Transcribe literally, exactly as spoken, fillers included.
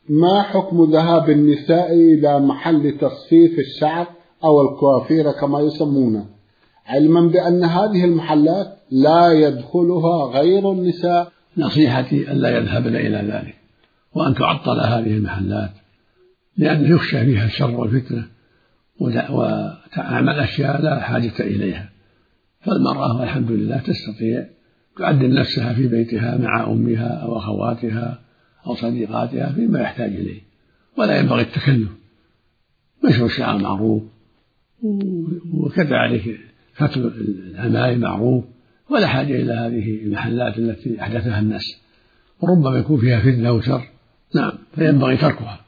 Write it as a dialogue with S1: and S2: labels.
S1: ما حكم ذهاب النساء إلى محل تصفيف الشعر أو الكوافير كما يسمونه، علما بأن هذه المحلات لا يدخلها غير النساء؟
S2: نصيحتي ألا يذهبن إلى ذلك، وأن تعطل هذه المحلات، لأن يخشى فيها الشر والفتنة وتعمل أشياء لا حاجة إليها. فالمرأة والحمد لله تستطيع تعدل نفسها في بيتها مع أمها أو أخواتها أو صديقاتها فيما يحتاج إليه، ولا ينبغي التكلف. نشر الشعر معروف، وكذلك فتح العمايم معروف، ولا حاجة إلى هذه المحلات التي أحدثها الناس، وربما يكون فيها فتنة وشر. نعم، فينبغي تركها.